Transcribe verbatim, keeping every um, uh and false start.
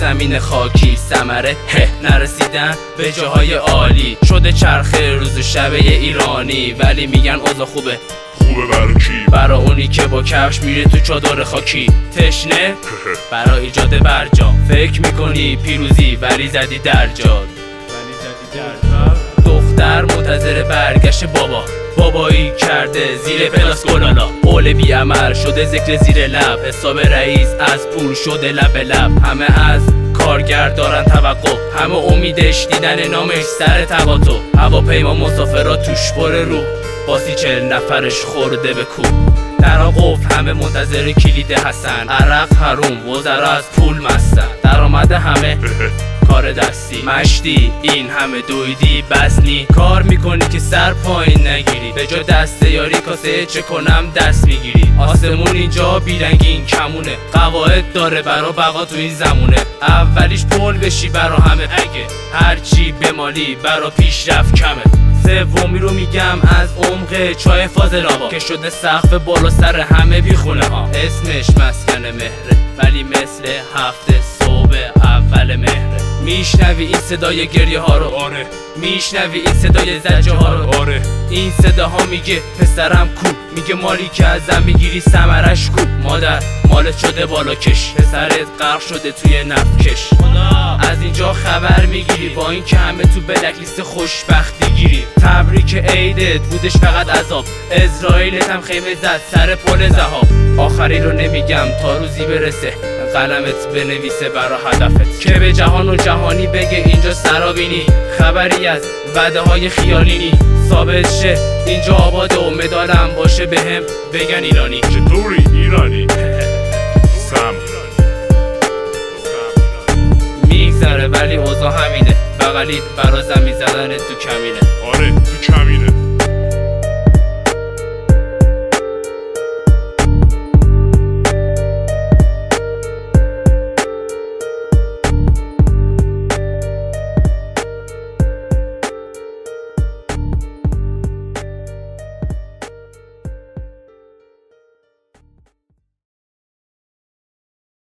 زمین خاکی ثمره هه نرسیدن به جاهای عالی شده چرخه روز و شب ایرانی، ولی میگن اوضاع خوبه. خوبه برای کی؟ برا اونی که با کفش میره تو چادر خاکی. تشنه؟ برا ایجاد برجام. فکر میکنی پیروزی ولی زدی در جاد. دختر منتظر برگشت بابا، بابایی کرده زیر پلاس گلالا. قول بی عمل شده ذکر زیر لب، حساب رئیس از پول شده لب به لب. همه از کارگر دارن توقع، همه امیدش دیدن نامش سر تقاطع. هواپیما مسافرا توش پر روح، باسی چل نفرش خورده به کوه. درا قفل همه منتظر کلید هستن، عرق حروم وزرا از پول مستن. درآمد همه کار دستی مشتی، این همه دویدی بسنی. کار میکنی که سر پایین نگیری، به جا دسته یاری کاسه چه کنم دست میگیری. آسمون اینجا بیرنگین کمونه، قواعد داره برا بقا تو این زمونه. اولیش پول بشی برا همه، اگه هرچی بمالی برا پیشرفت کمه. سومی رو میگم از عمق چای فاضل آبا که شده سقف بالا سر همه بیخونه ها. اسمش مسکن مهره ولی مثل هفته صبح اول مهره. میشنوی این صدای گریه ها رو؟ آره. میشنوی این صدای زجه ها رو؟ آره. این صداها میگه پسرم کو، میگه مالی که ازم میگیری ثمرش کو. مادر مالت شده بالا کش، پسرت غرق شده توی نفکش. از اینجا خبر میگیری با این که همه تو بلک لیست خوشبختی گیری. تبریک عیدت بودش فقط عذاب، اسرائیلت هم خیمه زد سر پل ذهاب. آخری رو نمیگم تا روزی برسه قلمت بنویسه برا هدفت، که به جهان و جهانی بگه اینجا سرابینی. خبری از وعده های خیالی نی، ثابت شه اینجا آباده و مدالم باشه بهم بگن ایرانی. چطوری ایرانی؟ سم میگذره ولی اوضاع همینه، بغلیت برا زمین زدن تو کمینه. آره تو کمینه.